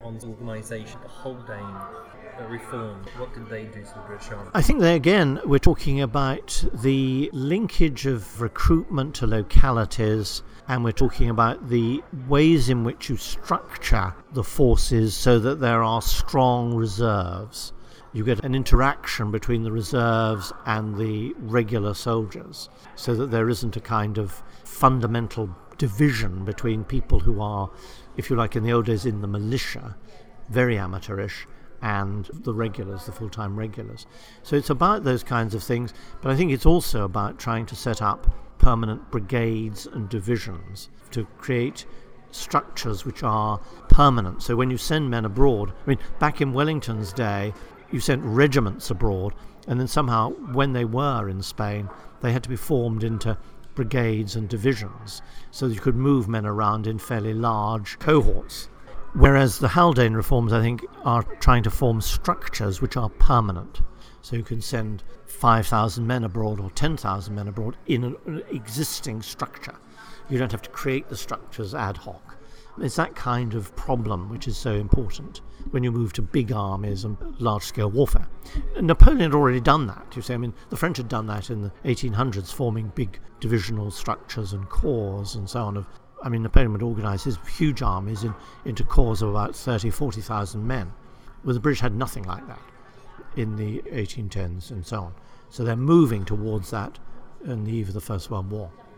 on the organisation, the Haldane reform? What did they do to the British Army? I think we're talking about the linkage of recruitment to localities, and we're talking about the ways in which you structure the forces so that there are strong reserves. You get an interaction between the reserves and the regular soldiers, so that there isn't a kind of fundamental division between people who are, if you like, in the old days in the militia, very amateurish, and the regulars, the full-time regulars. So it's about those kinds of things, but I think it's also about trying to set up permanent brigades and divisions to create structures which are permanent. So when you send men abroad, back in Wellington's day, you sent regiments abroad, and then somehow when they were in Spain, they had to be formed into brigades and divisions, so that you could move men around in fairly large cohorts. Whereas the Haldane reforms, I think, are trying to form structures which are permanent. So you can send 5,000 men abroad or 10,000 men abroad in an existing structure. You don't have to create the structures ad hoc. It's that kind of problem which is so important when you move to big armies and large-scale warfare. Napoleon had already done that. The French had done that in the 1800s, forming big divisional structures and corps and so on. Napoleon would organise his huge armies into corps of about 30,000, 40,000 men. Well, the British had nothing like that in the 1810s and so on. So they're moving towards that on the eve of the First World War.